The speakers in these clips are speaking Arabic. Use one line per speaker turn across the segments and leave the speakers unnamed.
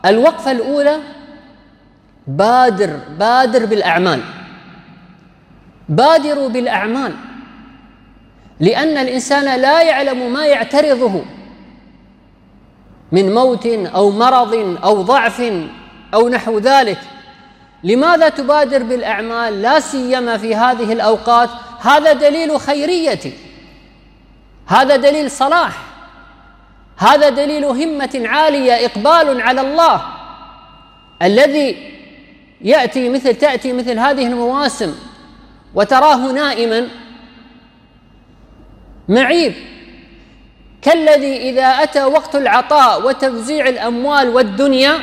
الوقفة الأولى: بادر بالأعمال. بادروا بالأعمال، لأن الإنسان لا يعلم ما يعترضه من موت أو مرض أو ضعف أو نحو ذلك. لماذا تبادر بالأعمال لا سيما في هذه الأوقات؟ هذا دليل خيرية، هذا دليل صلاح، هذا دليل همة عالية، إقبال على الله. الذي تأتي مثل هذه المواسم وتراه نائما معيب، كالذي إذا أتى وقت العطاء وتوزيع الأموال والدنيا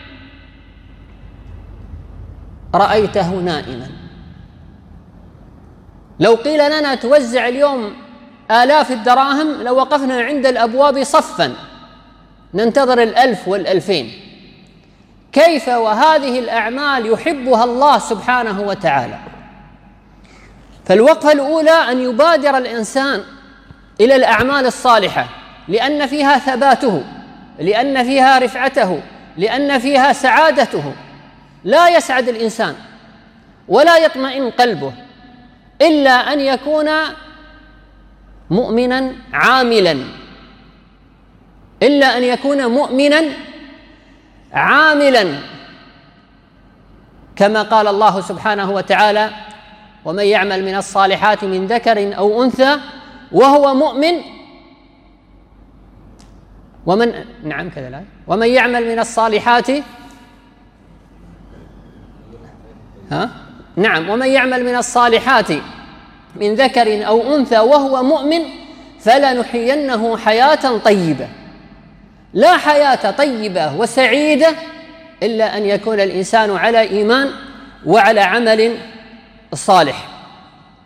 رأيته نائما. لو قيل لنا توزع اليوم آلاف الدراهم لوقفنا عند الأبواب صفا ننتظر 1000 و2000. كيف وهذه الأعمال يحبها الله سبحانه وتعالى؟ فالوقفة الأولى أن يبادر الإنسان إلى الأعمال الصالحة، لأن فيها ثباته، لأن فيها رفعته، لأن فيها سعادته. لا يسعد الإنسان ولا يطمئن قلبه إلا أن يكون مؤمنا عاملا، إلا أن يكون مؤمنا عاملا، كما قال الله سبحانه وتعالى: ومن يعمل من الصالحات من ذكر أو أنثى وهو مؤمن ومن يعمل من الصالحات ومن يعمل من الصالحات من ذكر أو أنثى وهو مؤمن فلنحيينه حياة طيبة. لا حياة طيبة وسعيدة إلا أن يكون الإنسان على إيمان وعلى عمل صالح.